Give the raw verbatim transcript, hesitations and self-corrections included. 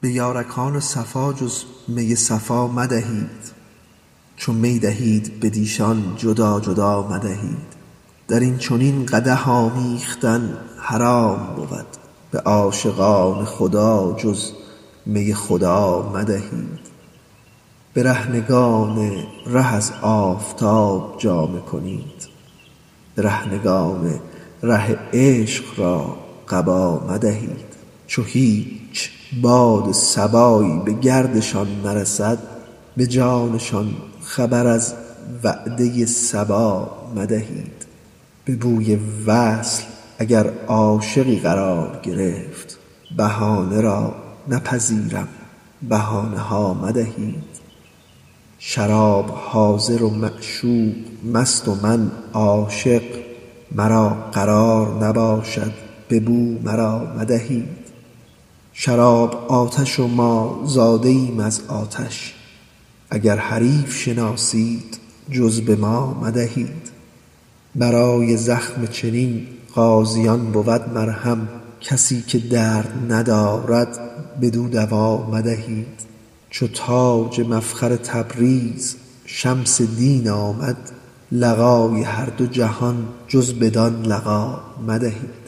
به یارکان صفا جز می صفا مدهید، چو می دهید بدیشان جدا جدا مدهید. در این چنین قدح آمیختن حرام بود، به عاشقان خدا جز می خدا مدهید. برهنگان ره از آفتاب جامه کنید، برهنگان ره عشق را قبا مدهید. چو هیچ باد صبایی به گردشان نرسد، به جانشان خبر از وعده صبا مدهید. به بوی وصل اگر عاشقی قرار گرفت، بهانه را نپذیرم بهانه ها مدهید. شراب حاضر و معشوق مست و من عاشق، مرا قرار نباشد به بو مرا مدهید. شراب آتش و ما زاده ایم از آتش، اگر حریف شناسید جز به ما مدهید. برای زخم چنین غازیان بود مرهم، کسی که درد ندارد بدو دوا مدهید. چو تاج مفخر تبریز شمس دین آمد، لقای هر دو جهان جز بدان لقا مدهید.